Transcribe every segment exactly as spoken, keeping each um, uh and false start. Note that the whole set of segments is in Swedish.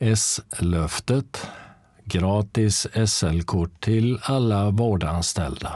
S-löftet, gratis S L-kort till alla vårdanställda.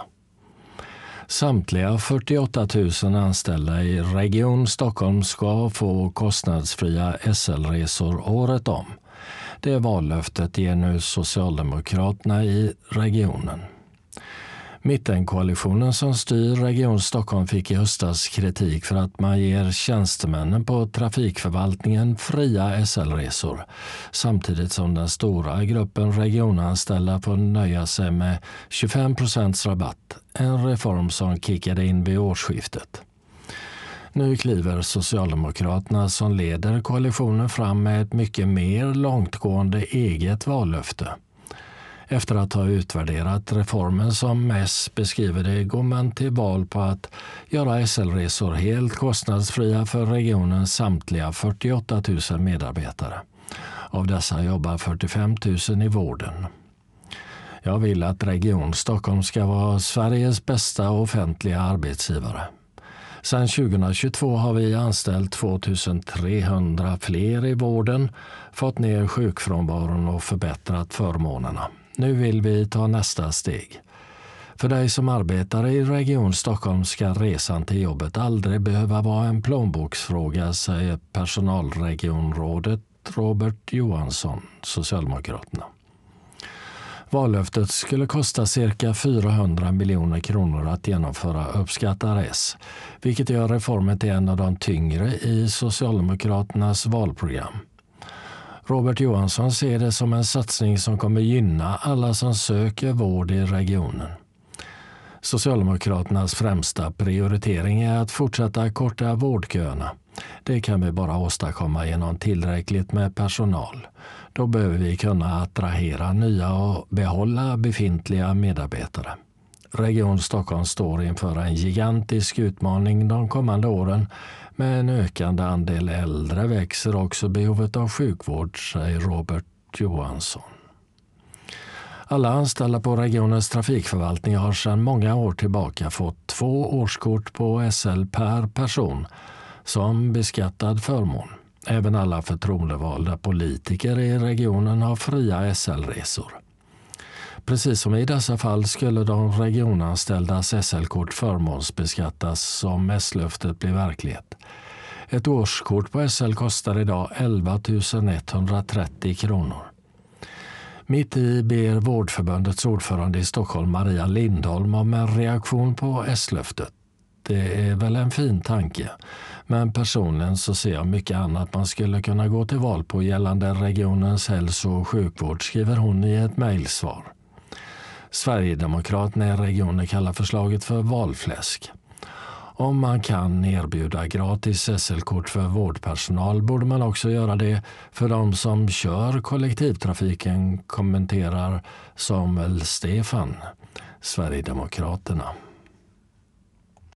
Samtliga fyrtioåtta tusen anställda i Region Stockholm ska få kostnadsfria S L-resor året om. Det vallöftet ger nu Socialdemokraterna i regionen. Mittenkoalitionen som styr Region Stockholm fick i höstas kritik för att man ger tjänstemännen på trafikförvaltningen fria S L-resor, samtidigt som den stora gruppen regionanställda får nöja sig med tjugofem procents rabatt, en reform som kickade in vid årsskiftet. Nu kliver Socialdemokraterna som leder koalitionen fram med ett mycket mer långtgående eget vallöfte. Efter att ha utvärderat reformen som S beskriver det går man till val på att göra S L-resor helt kostnadsfria för regionens samtliga fyrtioåtta tusen medarbetare. Av dessa jobbar fyrtiofem tusen i vården. Jag vill att Region Stockholm ska vara Sveriges bästa offentliga arbetsgivare. Sedan tjugohundratjugotvå har vi anställt tvåtusen-trehundra fler i vården, fått ner sjukfrånvaron och förbättrat förmånerna. Nu vill vi ta nästa steg. För dig som arbetar i Region Stockholm ska resan till jobbet aldrig behöva vara en plånboksfråga, säger personalregionrådet Robert Johansson, Socialdemokraterna. Vallöftet skulle kosta cirka fyrahundra miljoner kronor att genomföra, uppskattar S, vilket gör reformen till en av de tyngre i Socialdemokraternas valprogram. Robert Johansson ser det som en satsning som kommer gynna alla som söker vård i regionen. Socialdemokraternas främsta prioritering är att fortsätta korta vårdköerna. Det kan vi bara åstadkomma genom tillräckligt med personal. Då behöver vi kunna attrahera nya och behålla befintliga medarbetare. Region Stockholm står inför en gigantisk utmaning de kommande åren. Med en ökande andel äldre växer också behovet av sjukvård, säger Robert Johansson. Alla anställda på regionens trafikförvaltning har sedan många år tillbaka fått två årskort på S L per person som beskattad förmån. Även alla förtroendevalda politiker i regionen har fria S L-resor. Precis som i dessa fall skulle de regionanställdas S L-kort förmånsbeskattas om S-löftet blir verklighet. Ett årskort på S L kostar idag elva tusen etthundratrettio kronor. Mitt i ber Vårdförbundets ordförande i Stockholm, Maria Lindholm, om en reaktion på S-löftet. Det är väl en fin tanke, men personligen så ser jag mycket annat man skulle kunna gå till val på gällande regionens hälso- och sjukvård, skriver hon i ett mejlsvar. Sverigedemokraterna i regionen kallar förslaget för valfläsk. Om man kan erbjuda gratis S L-kort för vårdpersonal borde man också göra det för de som kör kollektivtrafiken, kommenterar Samuel Stefan, Sverigedemokraterna.